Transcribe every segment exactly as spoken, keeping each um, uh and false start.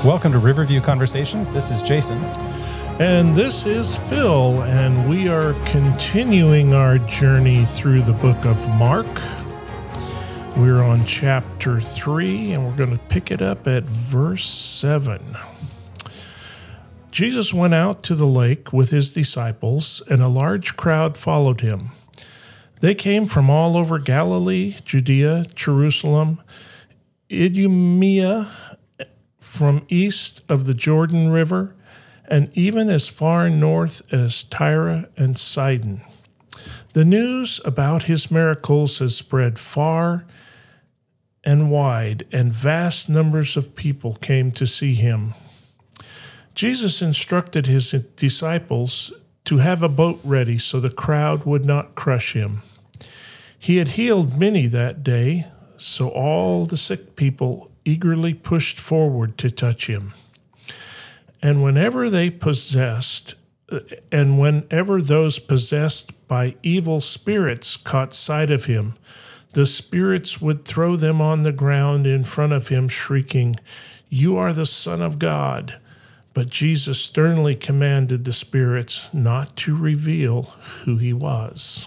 Welcome to Riverview Conversations. This is Jason. And this is Phil, and we are continuing our journey through the book of Mark. We're on chapter three, and we're going to pick it up at verse seven. Jesus went out to the lake with his disciples, and a large crowd followed him. They came from all over Galilee, Judea, Jerusalem, Idumea, from east of the Jordan River, and even as far north as Tyre and Sidon. The news about his miracles has spread far and wide, and vast numbers of people came to see him. Jesus instructed his disciples to have a boat ready so the crowd would not crush him. He had healed many that day, so all the sick people eagerly pushed forward to touch him. And whenever they possessed, and whenever those possessed by evil spirits caught sight of him, the spirits would throw them on the ground in front of him, shrieking, "You are the Son of God." But Jesus sternly commanded the spirits not to reveal who he was.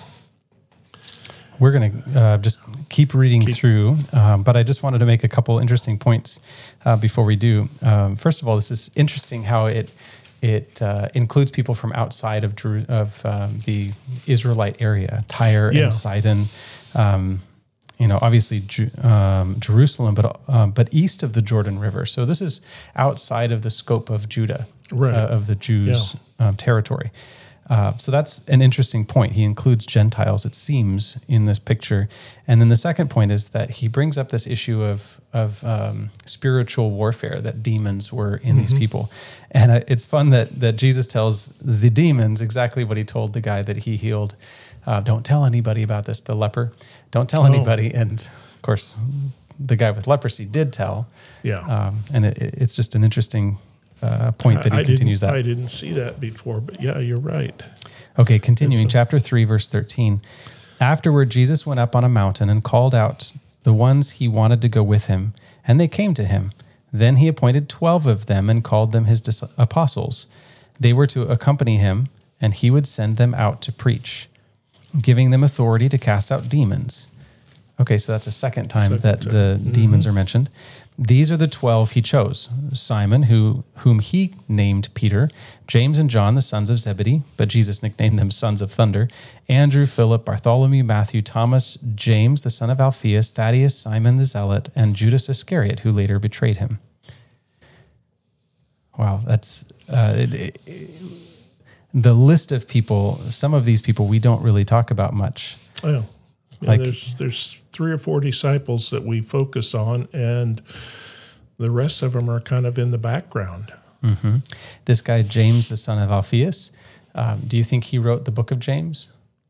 We're going to uh, just keep reading keep. through, um, but I just wanted to make a couple interesting points uh, before we do. Um, first of all, this is interesting how it it uh, includes people from outside of Jeru- of um, the Israelite area, Tyre yeah. and Sidon. Um, you know, obviously Ju- um, Jerusalem, but um, but east of the Jordan River. So this is outside of the scope of Judah, right. uh, of the Jews' yeah. um, territory. Uh, so that's an interesting point. He includes Gentiles, it seems, in this picture. And then the second point is that he brings up this issue of of um, spiritual warfare, that demons were in mm-hmm. these people. And uh, it's fun that that Jesus tells the demons exactly what he told the guy that he healed. Uh, don't tell anybody about this, the leper. Don't tell oh. anybody. And of course, the guy with leprosy did tell. Yeah. Um, and it, it's just an interesting Uh, point that he I continues that. I didn't see that before, but yeah, you're right. Okay, continuing, a- chapter three, verse thirteen. Afterward, Jesus went up on a mountain and called out the ones he wanted to go with him, and they came to him. Then he appointed twelve of them and called them his dis- apostles. They were to accompany him, and he would send them out to preach, giving them authority to cast out demons. Okay, so that's a second time second that time. the mm-hmm. demons are mentioned. These are the twelve he chose: Simon, who whom he named Peter, James and John, the sons of Zebedee, but Jesus nicknamed them sons of thunder, Andrew, Philip, Bartholomew, Matthew, Thomas, James, the son of Alphaeus, Thaddeus, Simon the Zealot, and Judas Iscariot, who later betrayed him. Wow, that's uh, it, it, it, the list of people. Some of these people we don't really talk about much. Oh, yeah. Yeah, like, there's there's three or four disciples that we focus on, and the rest of them are kind of in the background. Mm-hmm. This guy, James, the son of Alphaeus, um, do you think he wrote the book of James?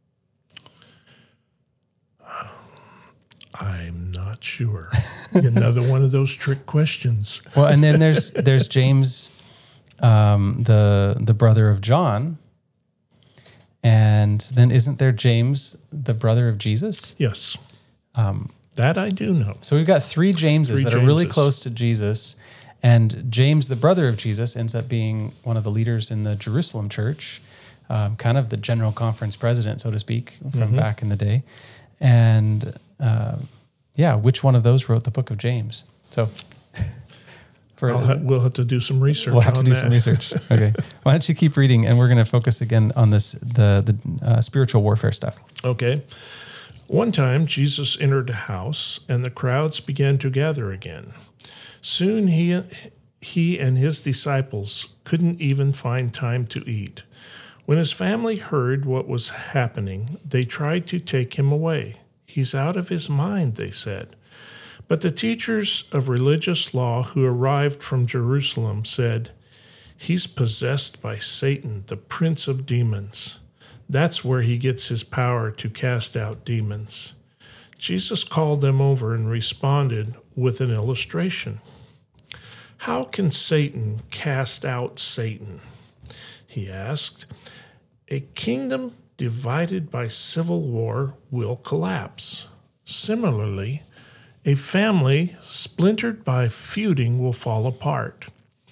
I'm not sure. Another one of those trick questions. Well, and then there's there's James, um, the the brother of John. And then isn't there James, the brother of Jesus? Yes. Um, that I do know. So we've got three Jameses three that are really close to Jesus. And James, the brother of Jesus, ends up being one of the leaders in the Jerusalem church, um, kind of the general conference president, so to speak, from mm-hmm. back in the day. And uh, yeah, which one of those wrote the book of James? So... For, ha- we'll have to do some research. We'll have on to do that. some research. Okay. Why don't you keep reading, and we're going to focus again on this the the uh, spiritual warfare stuff. Okay. One time, Jesus entered a house, and the crowds began to gather again. Soon he he and his disciples couldn't even find time to eat. When his family heard what was happening, they tried to take him away. He's out of his mind, they said. But the teachers of religious law who arrived from Jerusalem said, "He's possessed by Satan, the prince of demons. That's where he gets his power to cast out demons." Jesus called them over and responded with an illustration. "How can Satan cast out Satan?" he asked. "A kingdom divided by civil war will collapse. Similarly, a family splintered by feuding will fall apart.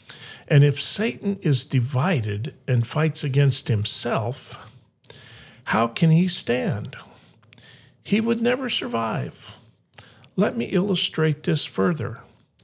And if Satan is divided and fights against himself, how can he stand? He would never survive. Let me illustrate this further.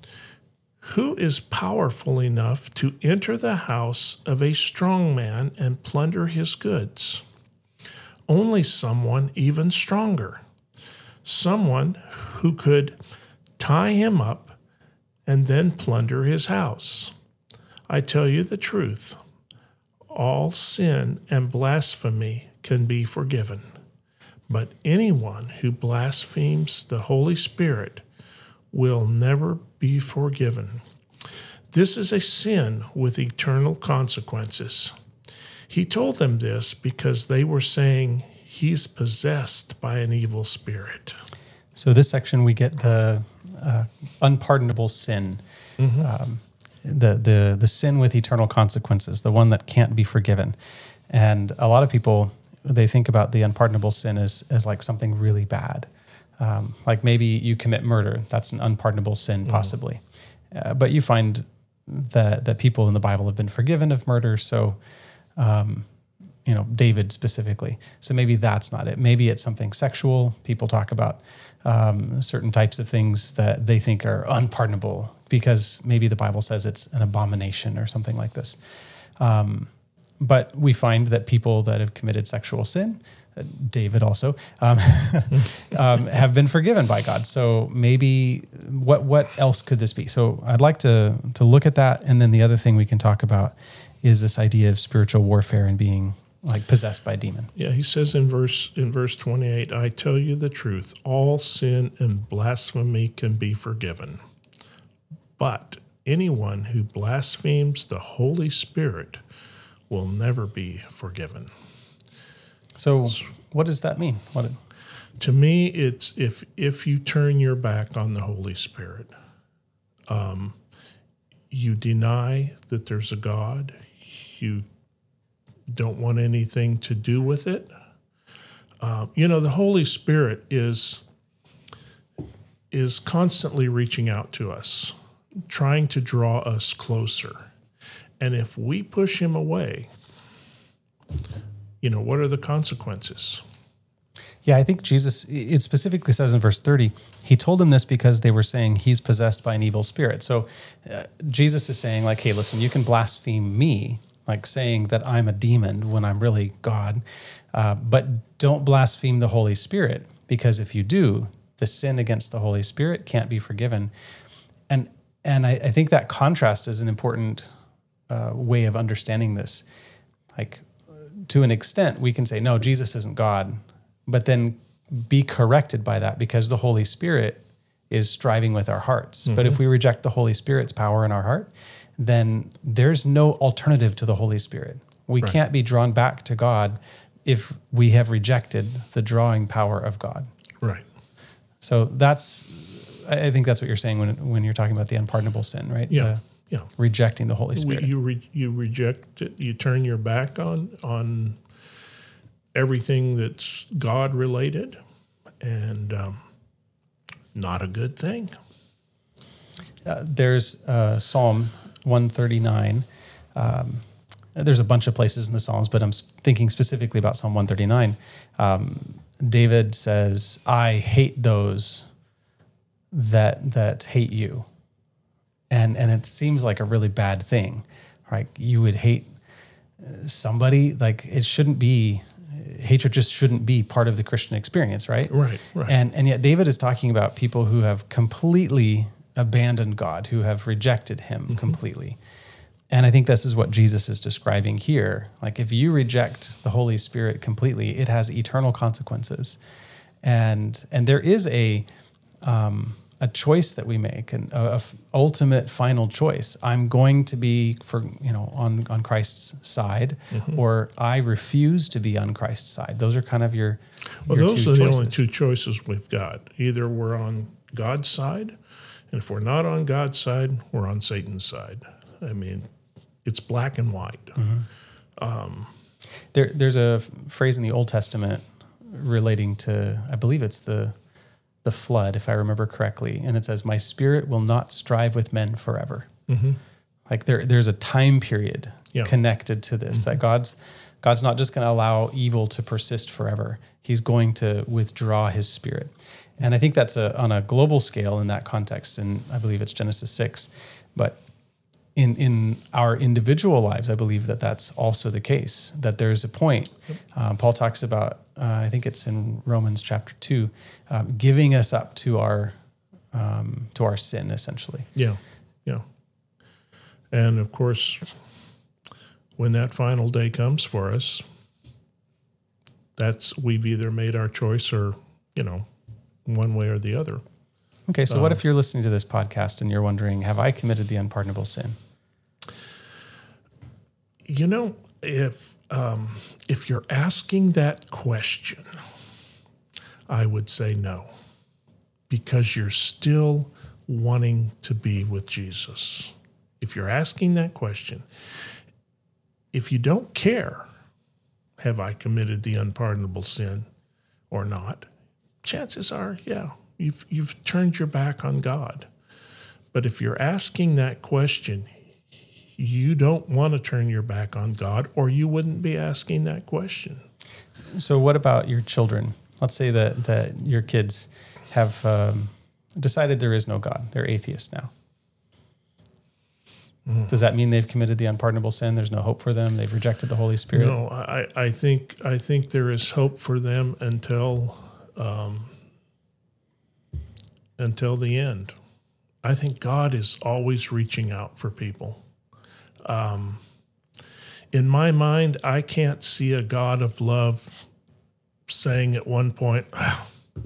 Who is powerful enough to enter the house of a strong man and plunder his goods? Only someone even stronger. Someone who could tie him up and then plunder his house. I tell you the truth. All sin and blasphemy can be forgiven. But anyone who blasphemes the Holy Spirit will never be forgiven. This is a sin with eternal consequences. He told them this because they were saying he's possessed by an evil spirit. So this section we get the uh, unpardonable sin, mm-hmm. um, the the the sin with eternal consequences, the one that can't be forgiven. And a lot of people, they think about the unpardonable sin as as like something really bad. Um, like maybe you commit murder. That's an unpardonable sin, possibly. Mm. Uh, but you find that that people in the Bible have been forgiven of murder. So, um, you know, David specifically. So maybe that's not it. Maybe it's something sexual. People talk about um, certain types of things that they think are unpardonable because maybe the Bible says it's an abomination or something like this. Um, but we find that people that have committed sexual sin, David also, um, um, have been forgiven by God. So maybe what what else could this be? So I'd like to to look at that, and then the other thing we can talk about is this idea of spiritual warfare and being like possessed by a demon. Yeah, he says in verse in verse twenty-eight, I tell you the truth, all sin and blasphemy can be forgiven. But anyone who blasphemes the Holy Spirit will never be forgiven. So what does that mean? What? To me, it's if if you turn your back on the Holy Spirit, um, you deny that there's a God, you don't want anything to do with it. Uh, you know, the Holy Spirit is is constantly reaching out to us, trying to draw us closer. And if we push him away, you know, what are the consequences? Yeah, I think Jesus, it specifically says in verse thirty, he told them this because they were saying he's possessed by an evil spirit. So uh, Jesus is saying like, hey, listen, you can blaspheme me, like saying that I'm a demon when I'm really God, uh, but don't blaspheme the Holy Spirit, because if you do, the sin against the Holy Spirit can't be forgiven. And and I, I think that contrast is an important uh, way of understanding this. Like, to an extent, we can say, no, Jesus isn't God, but then be corrected by that because the Holy Spirit is striving with our hearts. Mm-hmm. But if we reject the Holy Spirit's power in our heart, then there's no alternative to the Holy Spirit. We right. can't be drawn back to God if we have rejected the drawing power of God. Right. So that's, I think that's what you're saying when when you're talking about the unpardonable sin, right? Yeah. The, Yeah, rejecting the Holy Spirit. You re, you reject it. You turn your back on on everything that's God related, and um, not a good thing. Uh, there's uh, Psalm one thirty-nine. Um, there's a bunch of places in the Psalms, but I'm thinking specifically about Psalm one thirty-nine. Um, David says, "I hate those that that hate you." And and it seems like a really bad thing, right? You would hate somebody, like it shouldn't be, hatred just shouldn't be part of the Christian experience, right? Right, right. And and yet David is talking about people who have completely abandoned God, who have rejected him mm-hmm. completely. And I think this is what Jesus is describing here. Like if you reject the Holy Spirit completely, it has eternal consequences. And and there is a... Um, a choice that we make, an a, a ultimate final choice. I'm going to be for you know on, on Christ's side, mm-hmm. or I refuse to be on Christ's side. Those are kind of your, well, your those two are the choices. only two choices with God. Either we're on God's side, and if we're not on God's side, we're on Satan's side. I mean, it's black and white. Mm-hmm. Um, there, there's a phrase in the Old Testament relating to, I believe it's the the flood, if I remember correctly. And it says, my spirit will not strive with men forever. Mm-hmm. Like there, there's a time period Yeah. connected to this, mm-hmm. that God's God's not just going to allow evil to persist forever. He's going to withdraw his spirit. And I think that's a, on a global scale in that context, and I believe it's Genesis six. But in in our individual lives, I believe that that's also the case, that there's a point. Um, Paul talks about, uh, I think it's in Romans chapter two, um, giving us up to our um, to our sin, essentially. Yeah, yeah. And of course, when that final day comes for us, that's we've either made our choice or, you know, one way or the other. Okay, so um, what if you're listening to this podcast and you're wondering, have I committed the unpardonable sin? You know, if um, if you're asking that question, I would say no, because you're still wanting to be with Jesus. If you're asking that question, if you don't care, have I committed the unpardonable sin or not, chances are, yeah, you've you've turned your back on God. But if you're asking that question, you don't want to turn your back on God, or you wouldn't be asking that question. So what about your children? Let's say that, that your kids have um, decided there is no God. They're atheists now. Mm. Does that mean they've committed the unpardonable sin? There's no hope for them? They've rejected the Holy Spirit? No, I, I think I think there is hope for them until um, until the end. I think God is always reaching out for people. Um, in my mind, I can't see a God of love saying at one point, oh,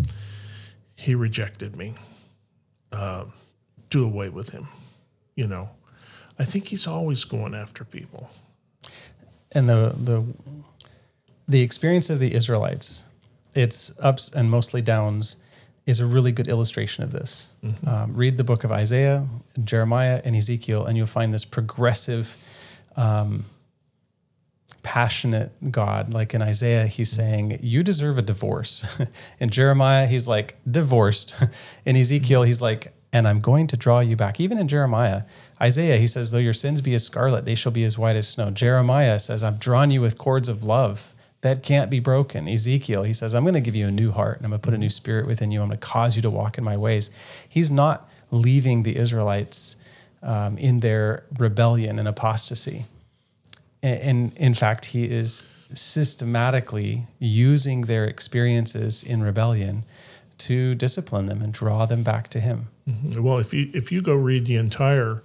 he rejected me. Uh, do away with him. You know, I think he's always going after people. And the the the experience of the Israelites, its ups and mostly downs, is a really good illustration of this. Mm-hmm. Um, read the book of Isaiah, Jeremiah, and Ezekiel, and you'll find this progressive, um, passionate God. Like in Isaiah, he's saying, you deserve a divorce. In Jeremiah, he's like, divorced. In Ezekiel, he's like, and I'm going to draw you back. Even in Jeremiah, Isaiah, he says, though your sins be as scarlet, they shall be as white as snow. Jeremiah says, I've drawn you with cords of love that can't be broken. Ezekiel, he says, I'm going to give you a new heart, and I'm going to put a new spirit within you. I'm going to cause you to walk in my ways. He's not leaving the Israelites um, in their rebellion and apostasy. And, and in fact, he is systematically using their experiences in rebellion to discipline them and draw them back to him. Mm-hmm. Well, if you if you go read the entire,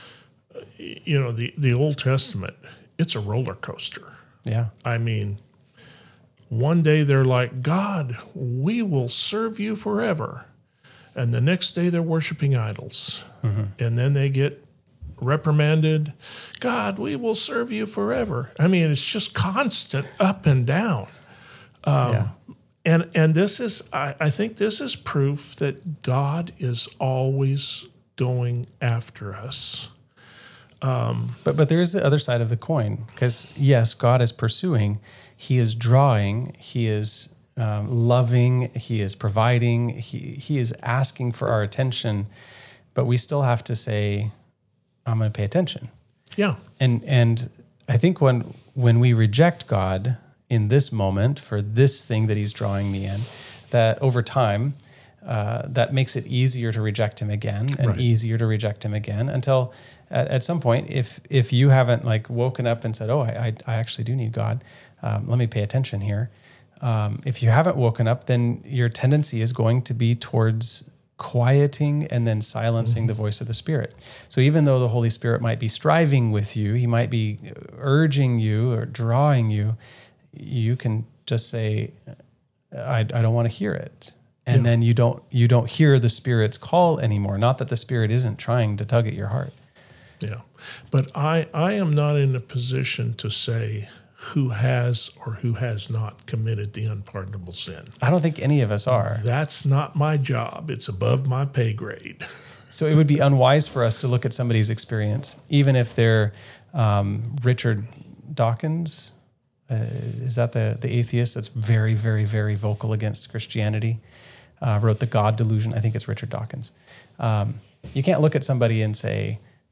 you know, the, the Old Testament, it's a roller coaster. Yeah. I mean, one day they're like, God, we will serve you forever. And the next day they're worshiping idols. Mm-hmm. And then they get reprimanded. God, we will serve you forever. I mean, it's just constant up and down. Um, yeah. And and this is, I, I think this is proof that God is always going after us. Um, but but there is the other side of the coin, because yes, God is pursuing, he is drawing, he is um, loving, he is providing, he he is asking for our attention, but we still have to say, I'm going to pay attention. Yeah. And and I think when when we reject God in this moment for this thing that he's drawing me in, that over time, uh, that makes it easier to reject him again and right. easier to reject him again until at, at some point, if if you haven't like woken up and said, oh, I, I actually do need God, um, let me pay attention here. Um, if you haven't woken up, then your tendency is going to be towards quieting and then silencing mm-hmm. the voice of the Spirit. So even though the Holy Spirit might be striving with you, he might be urging you or drawing you, you can just say, I, I don't want to hear it. And yeah. then you don't you don't hear the Spirit's call anymore. Not that the Spirit isn't trying to tug at your heart. Yeah. But I, I am not in a position to say who has or who has not committed the unpardonable sin. I don't think any of us are. That's not my job. It's above my pay grade. So it would be unwise for us to look at somebody's experience, even if they're um, Richard Dawkins. Uh, is that the, the atheist that's very, very, very vocal against Christianity? Uh, wrote The God Delusion. I think it's Richard Dawkins. Um, you can't look at somebody and say,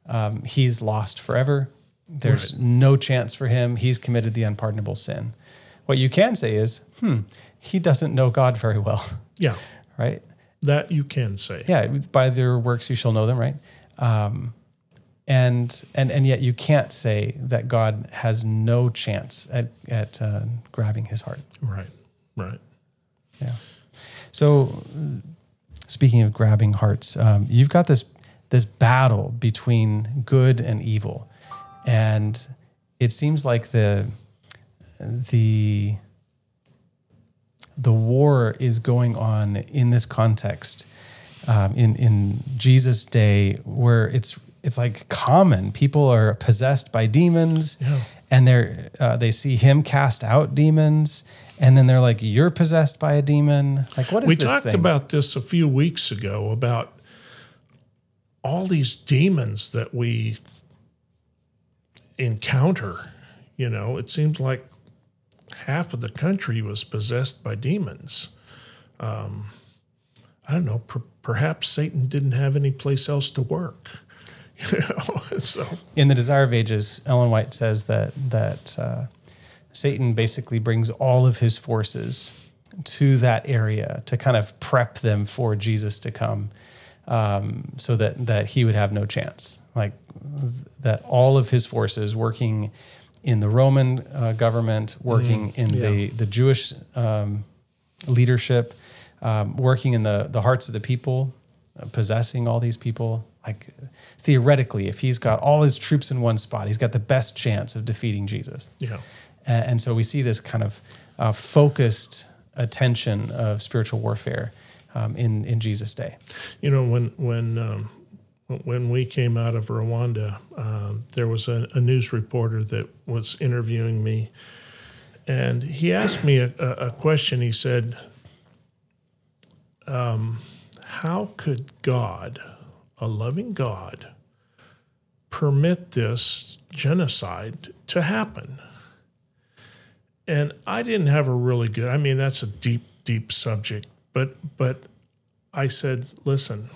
um, he's lost forever. There's Right. no chance for him. He's committed the unpardonable sin. What you can say is, hmm, he doesn't know God very well, Yeah, right? that you can say. Yeah, by their works you shall know them, right? Um, and and and yet you can't say that God has no chance at at uh, grabbing his heart. Right, right. Yeah. So, speaking of grabbing hearts, um, you've got this this battle between good and evil, and it seems like the the the war is going on in this context um, in in Jesus' day, where it's it's like common. People are possessed by demons, Yeah. and they're uh, they see him cast out demons, and then they're like, "You're possessed by a demon." Like, what is We this talked thing? about this a few weeks ago about all these demons that we encounter. You know, it seems like half of the country was possessed by demons. Um, I don't know. Per- perhaps Satan didn't have any place else to work. You know, so In the Desire of Ages, Ellen White says that that uh, Satan basically brings all of his forces to that area to kind of prep them for Jesus to come, um, so that that he would have no chance. Like that, all of his forces working in the Roman uh, government, working in yeah. the the Jewish um, leadership, um, working in the the hearts of the people, uh, possessing all these people. Like theoretically, if he's got all his troops in one spot, he's got the best chance of defeating Jesus. yeah, And, and so we see this kind of uh, focused attention of spiritual warfare um, in in Jesus' day. you know when when um, when we came out of Rwanda, um, there was a, a news reporter that was interviewing me, and he asked me a, a, a question. He said, um, "How could God, a loving God, permit this genocide to happen?" And I didn't have a really good, I mean, that's a deep, deep subject, but but I said, listen,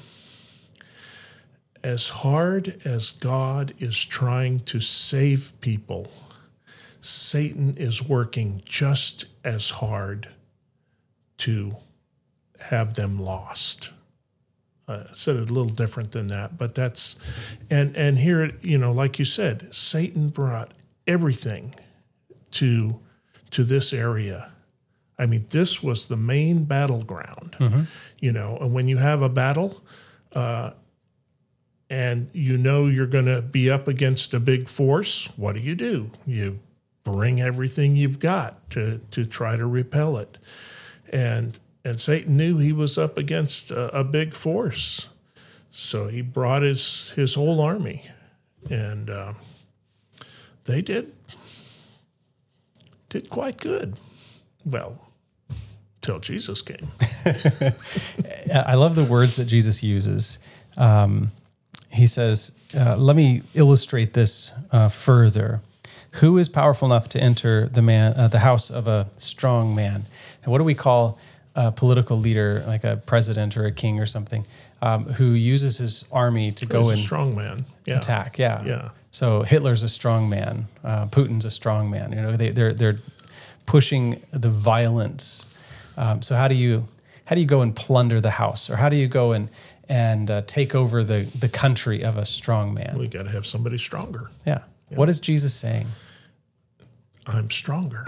as hard as God is trying to save people, Satan is working just as hard to have them lost. I said it a little different than that, but that's, and and here, you know, like you said, Satan brought everything to to this area. I mean, this was the main battleground, Mm-hmm. you know, and when you have a battle, uh, and you know you're going to be up against a big force, what do you do? You bring everything you've got to to try to repel it. And and Satan knew he was up against a, a big force, so he brought his his whole army, and uh, they did did quite good. Well, till Jesus came. I love the words that Jesus uses. Um, he says, uh, let me illustrate this uh, further. Who is powerful enough to enter the man, uh, the house of a strong man? And what do we call a political leader, like a president or a king or something, um, who uses his army to go He's a and strong man. Yeah. attack? Yeah. Yeah. So Hitler's a strong man. Uh, Putin's a strong man. You know, they, they're they're pushing the violence. Um, so how do you how do you go and plunder the house, or how do you go and and uh, take over the the country of a strong man? We got to have somebody stronger. Yeah. What is Jesus saying? I'm stronger.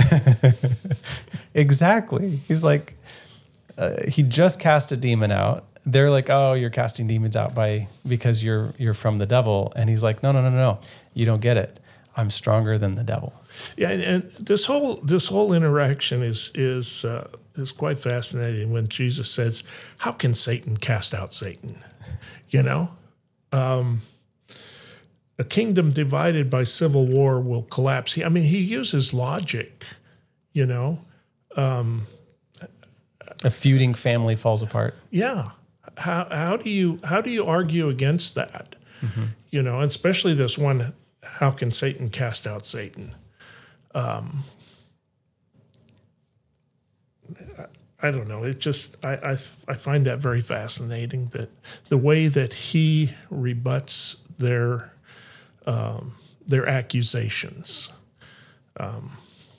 Exactly. He's like, uh, he just cast a demon out. They're like, oh, you're casting demons out by because you're you're from the devil, and he's like, no, no, no, no, no, you don't get it. I'm stronger than the devil. Yeah, and, and this whole this whole interaction is is uh, is quite fascinating. When Jesus says, "How can Satan cast out Satan?" You know, um, a kingdom divided by civil war will collapse. He, I mean, he uses logic. You know, A feuding family falls apart. yeah. How how do you how do you argue against that? Mm-hmm. You know, and especially this one. How can Satan cast out Satan? Um, I don't know. It just I, I I find that very fascinating, that the way that he rebuts their um, their accusations. Um,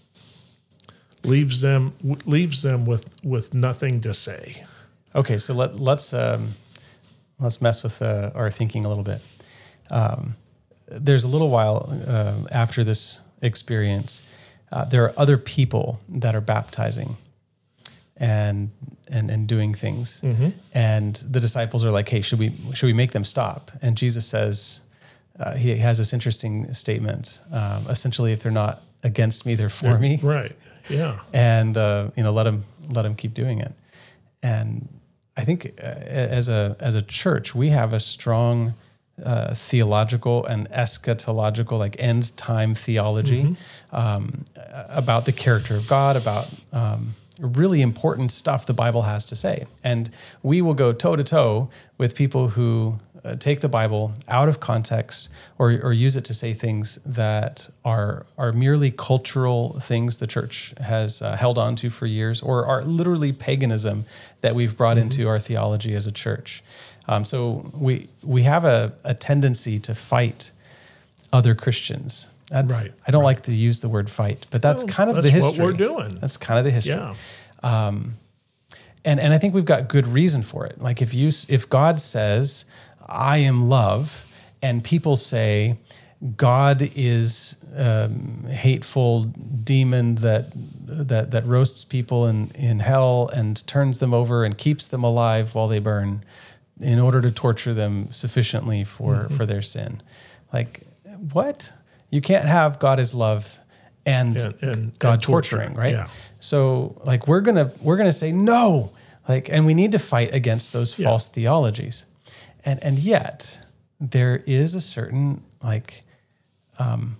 leaves them leaves them with, with nothing to say. Okay, so let, let's um, let's mess with uh, our thinking a little bit. Um, there's a little while uh, after this experience, uh, there are other people that are baptizing and and and doing things, mm-hmm. and the disciples are like, "Hey, should we should we make them stop?" And Jesus says, uh, he has this interesting statement. Um, essentially, if they're not against me, they're for me. Right. Yeah. And uh, you know, let them let them keep doing it. And I think uh, as a as a church, we have a strong uh, theological and eschatological, like end time theology, mm-hmm. um, about the character of God, about um, really important stuff the Bible has to say. And we will go toe to toe with people who uh, take the Bible out of context or or use it to say things that are are merely cultural things the church has uh, held on to for years, or are literally paganism that we've brought mm-hmm. into our theology as a church. Um, so we we have a, a tendency to fight other Christians. That's, right. I don't right. like to use the word fight, but that's well, kind of that's the history. What we're doing. That's kind of the history. Yeah. Um, and and I think we've got good reason for it. Like if you if God says, "I am love," and people say, "God is um, hateful demon that that that roasts people in in hell and turns them over and keeps them alive while they burn, in order to torture them sufficiently for mm-hmm. for their sin," like what? You can't have God is love and, and, and God and torturing, torture. right? Yeah. So like we're gonna we're gonna say no, like, and we need to fight against those yeah. false theologies, and and yet there is a certain like, um,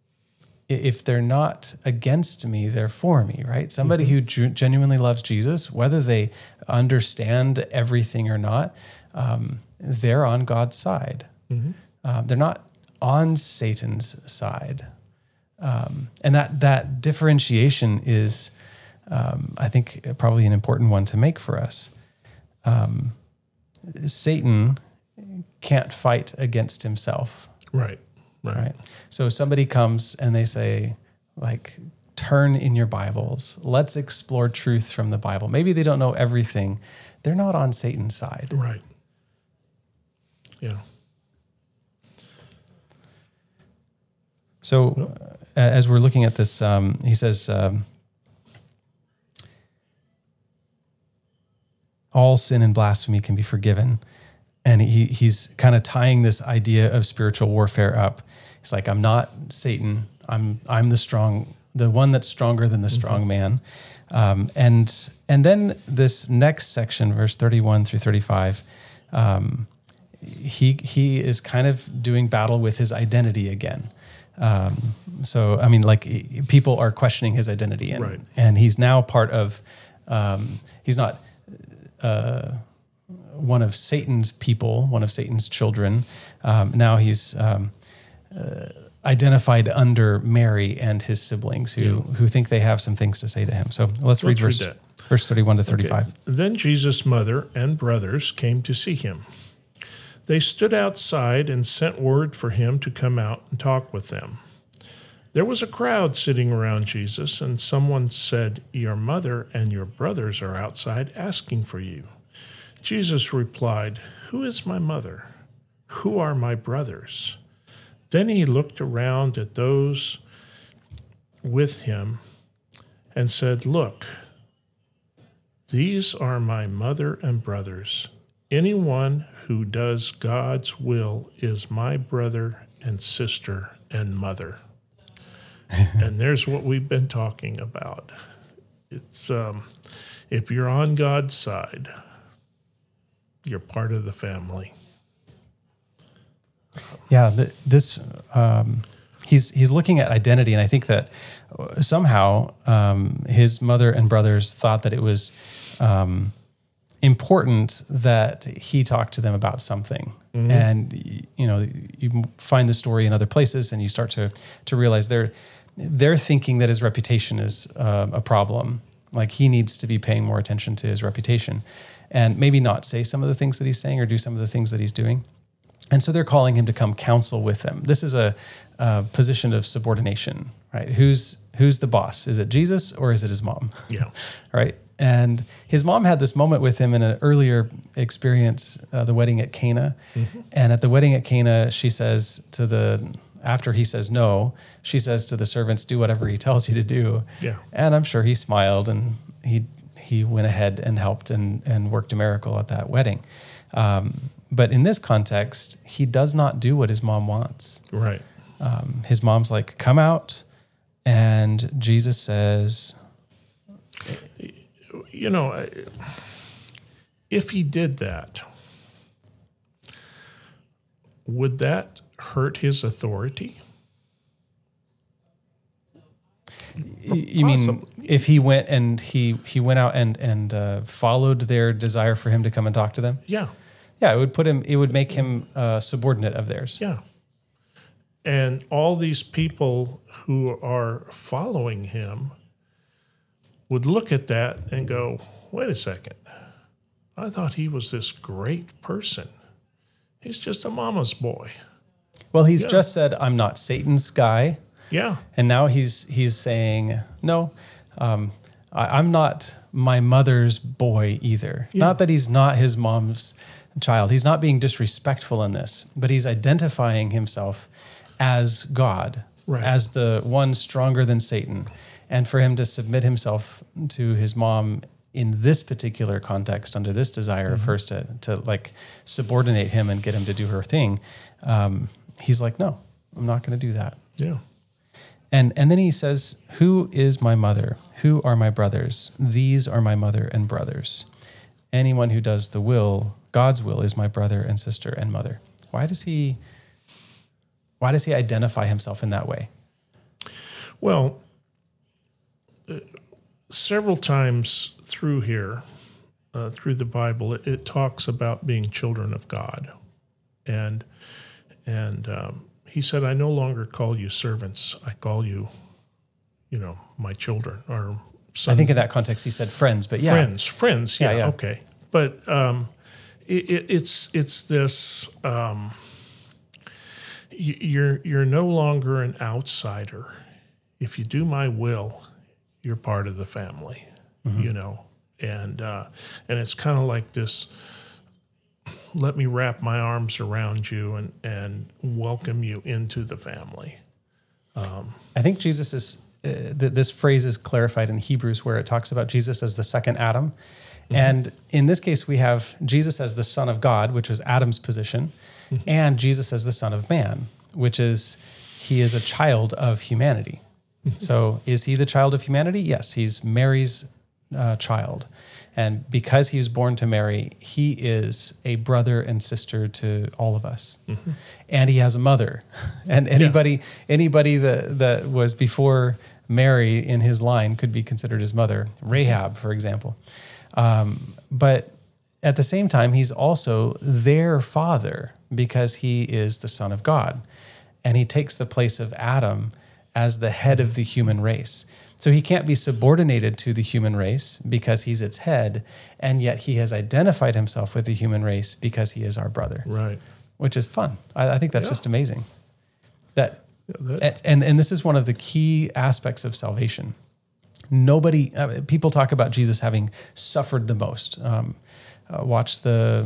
if they're not against me, they're for me, right? Somebody mm-hmm. who g- genuinely loves Jesus, whether they understand everything or not, um, they're on God's side. Mm-hmm. Um, they're not on Satan's side. Um, and that that differentiation is, um, I think, probably an important one to make for us. Um, Satan can't fight against himself. Right, right. Right. So somebody comes and they say, like, turn in your Bibles. Let's explore truth from the Bible. Maybe they don't know everything. They're not on Satan's side. Right. Yeah. So uh, as we're looking at this, um, he says, um, all sin and blasphemy can be forgiven. And he he's kind of tying this idea of spiritual warfare up. He's like, I'm not Satan. I'm I'm the strong, the one that's stronger than the strong mm-hmm. man. Um, and and then this next section, verse thirty-one through thirty-five, um, he he is kind of doing battle with his identity again. Um, so, I mean, like people are questioning his identity, and, right. and he's now part of, um, he's not uh, one of Satan's people, one of Satan's children. Um, now he's um, uh, identified under Mary and his siblings who, yeah. who think they have some things to say to him. So let's, let's read, verse, read that. verse thirty-one to thirty-five. Okay. Then Jesus' mother and brothers came to see him. They stood outside and sent word for him to come out and talk with them. There was a crowd sitting around Jesus, and someone said, "Your mother and your brothers are outside asking for you." Jesus replied, "Who is my mother? Who are my brothers?" Then he looked around at those with him and said, "Look, these are my mother and brothers. Anyone who does God's will is my brother and sister and mother." And there's what we've been talking about. It's um, if you're on God's side, you're part of the family. Yeah, the, this um, he's he's looking at identity, and I think that somehow um, his mother and brothers thought that it was um, important that he talked to them about something. Mm-hmm. And you know, you find the story in other places, and you start to to realize they're they're thinking that his reputation is uh, a problem. Like he needs to be paying more attention to his reputation, and maybe not say some of the things that he's saying or do some of the things that he's doing. And so they're calling him to come counsel with them. This is a, a position of subordination, right? Who's who's the boss? Is it Jesus or is it his mom? Yeah. Right? And his mom had this moment with him in an earlier experience, uh, the wedding at Cana. Mm-hmm. And at the wedding at Cana, she says to the, after he says no, she says to the servants, do whatever he tells you to do. Yeah. And I'm sure he smiled and he he went ahead and helped and, and worked a miracle at that wedding. Um, but in this context, he does not do what his mom wants. Right. Um, his mom's like, come out. And Jesus says, you know, if he did that, would that hurt his authority? You mean if he went and he, he went out and, and uh, followed their desire for him to come and talk to them? Yeah. Yeah, it would put him, it would make him uh, subordinate of theirs. Yeah. And all these people who are following him would look at that and go, wait a second. I thought he was this great person. He's just a mama's boy. Well, he's Yeah. just said, I'm not Satan's guy. Yeah. And now he's he's saying, no, um, I, I'm not my mother's boy either. Yeah. Not that he's not his mom's child. He's not being disrespectful in this, but he's identifying himself as God, Right. as the one stronger than Satan. And for him to submit himself to his mom in this particular context, under this desire mm-hmm. of hers to, to like subordinate him and get him to do her thing, um, he's like, no, I'm not going to do that. Yeah. And and then he says, who is my mother? Who are my brothers? These are my mother and brothers. Anyone who does the will, God's will, is my brother and sister and mother. Why does he, why does he identify himself in that way? Well, uh, several times through here, uh, through the Bible, it, it talks about being children of God. And, and, um, he said, I no longer call you servants. I call you, you know, my children or son. I think in that context he said friends, but yeah. Friends, friends, yeah, Yeah, yeah. okay. But um, it, it, it's it's this, um, you, you're you're no longer an outsider. If you do my will, you're part of the family, mm-hmm. you know. And, uh, and it's kind of like this, let me wrap my arms around you and, and welcome you into the family. Um, I think Jesus is, uh, th- this phrase is clarified in Hebrews where it talks about Jesus as the second Adam. Mm-hmm. And in this case, we have Jesus as the Son of God, which was Adam's position, mm-hmm. and Jesus as the Son of Man, which is, he is a child of humanity. Mm-hmm. So is he the child of humanity? Yes, he's Mary's uh, child. And because he was born to Mary, he is a brother and sister to all of us. Mm-hmm. And he has a mother. And anybody yeah. anybody that, that was before Mary in his line could be considered his mother. Rahab, for example. Um, but at the same time, he's also their father because he is the Son of God. And he takes the place of Adam as the head of the human race. So he can't be subordinated to the human race because he's its head, and yet he has identified himself with the human race because he is our brother. Right. Which is fun. I, I think that's yeah. just amazing. That, yeah, that and and this is one of the key aspects of salvation. Nobody, uh, people talk about Jesus having suffered the most. Um, uh, watch the,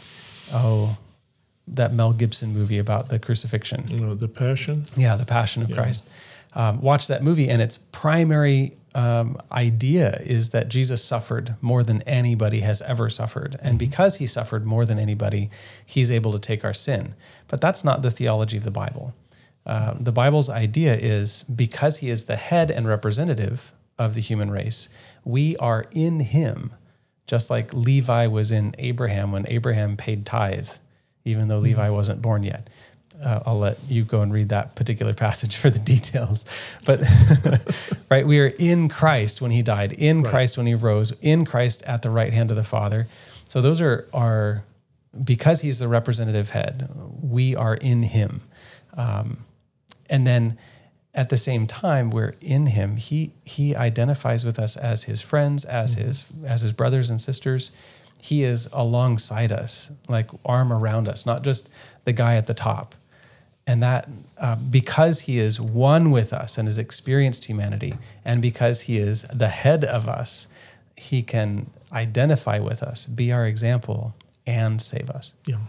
oh, that Mel Gibson movie about the crucifixion. You know, the Passion? Yeah, the Passion of yeah. Christ. Um, watch that movie, and its primary um, idea is that Jesus suffered more than anybody has ever suffered. And because he suffered more than anybody, he's able to take our sin. But that's not the theology of the Bible. Uh, the Bible's idea is because he is the head and representative of the human race, we are in him, just like Levi was in Abraham when Abraham paid tithe, even though Levi wasn't born yet. Uh, I'll let you go and read that particular passage for the details. But, right, we are in Christ when he died, in right. Christ when he rose, in Christ at the right hand of the Father. So those are, are because he's the representative head, we are in him. Um, and then at the same time, we're in him. He he identifies with us as his friends, as mm-hmm. his as his brothers and sisters. He is alongside us, like arm around us, not just the guy at the top. And that uh, because he is one with us and has experienced humanity, and because he is the head of us, he can identify with us, be our example, and save us. Yeah.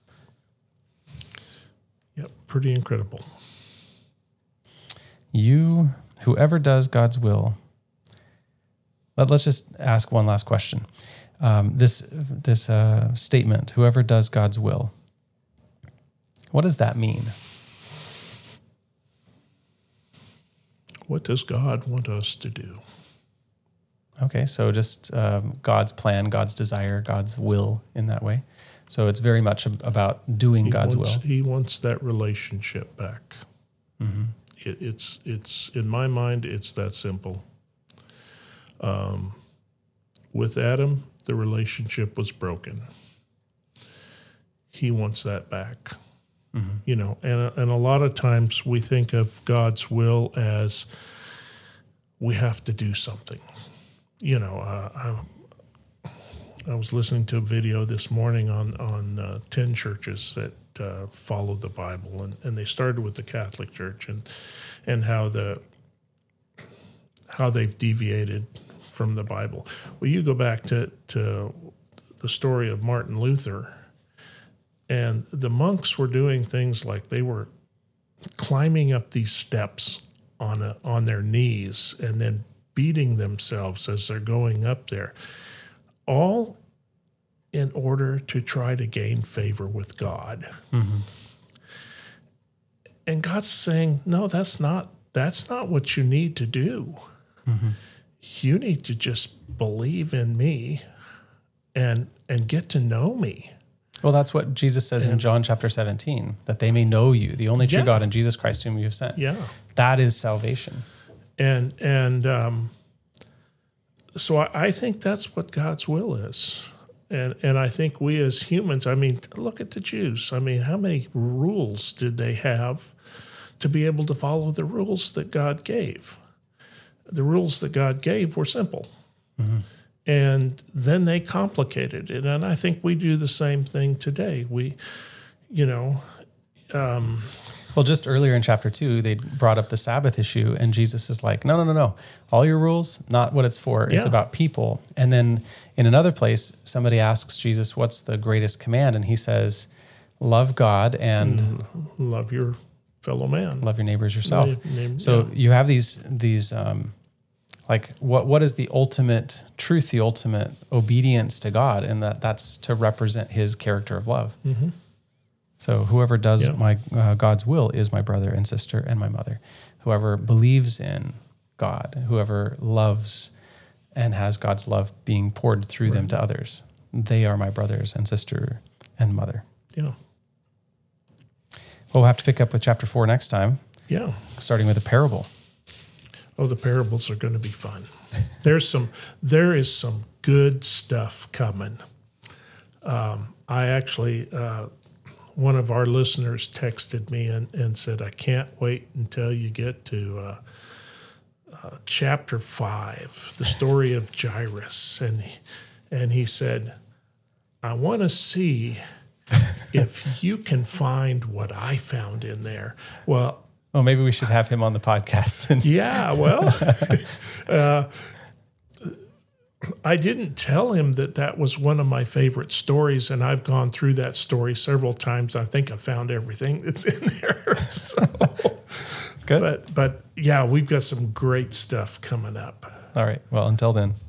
Yep, pretty incredible. You, whoever does God's will. Let, let's just ask one last question. Um, this this uh, statement, whoever does God's will, what does that mean? What does God want us to do? Okay, so just um, God's plan, God's desire, God's will in that way. So it's very much about doing He God's wants, will. He wants that relationship back. Mm-hmm. It, it's it's in my mind, it's that simple. Um, with Adam, the relationship was broken. He wants that back. Mm-hmm. You know, and and a lot of times we think of God's will as we have to do something. You know, uh, I, I was listening to a video this morning on on uh, ten churches that uh, follow the Bible, and, and they started with the Catholic Church and and how the how they've deviated from the Bible. Well, you go back to to the story of Martin Luther. And the monks were doing things like they were climbing up these steps on a, on their knees and then beating themselves as they're going up there, all in order to try to gain favor with God. Mm-hmm. And God's saying, no, that's not that's not what you need to do. Mm-hmm. You need to just believe in me and and get to know me. Well, that's what Jesus says and, in John chapter seventeen, that they may know you, the only true yeah. God, and Jesus Christ whom you have sent. Yeah. That is salvation. And and um, so I, I think that's what God's will is. And and I think we as humans, I mean, look at the Jews. I mean, how many rules did they have to be able to follow the rules that God gave? The rules that God gave were simple. Mm-hmm. And then they complicated it. And I think we do the same thing today. We, you know. Um, well, just earlier in chapter two, they brought up the Sabbath issue, and Jesus is like, no, no, no, no. All your rules, not what it's for. It's yeah. about people. And then in another place, somebody asks Jesus, what's the greatest command? And he says, love God and mm-hmm. love your fellow man. Love your neighbors yourself. Name, so yeah. you have these, these, um, like what, what is the ultimate truth, the ultimate obedience to God? And that that's to represent his character of love. Mm-hmm. So whoever does yeah. my uh, God's will is my brother and sister and my mother. Whoever believes in God, whoever loves and has God's love being poured through right. them to others, they are my brothers and sister and mother. Yeah. Well, we'll have to pick up with chapter four next time. Yeah. Starting with a parable. Oh, the parables are going to be fun. There's some, there is some good stuff coming. Um, I actually, uh, one of our listeners texted me and, and said, I can't wait until you get to uh, uh, chapter five, the story of Jairus. And, and he said, I want to see if you can find what I found in there. Well, Well, maybe we should have him on the podcast. yeah, well, uh, I didn't tell him that that was one of my favorite stories, and I've gone through that story several times. I think I found everything that's in there. So. Good. But, but, yeah, we've got some great stuff coming up. All right. Well, until then.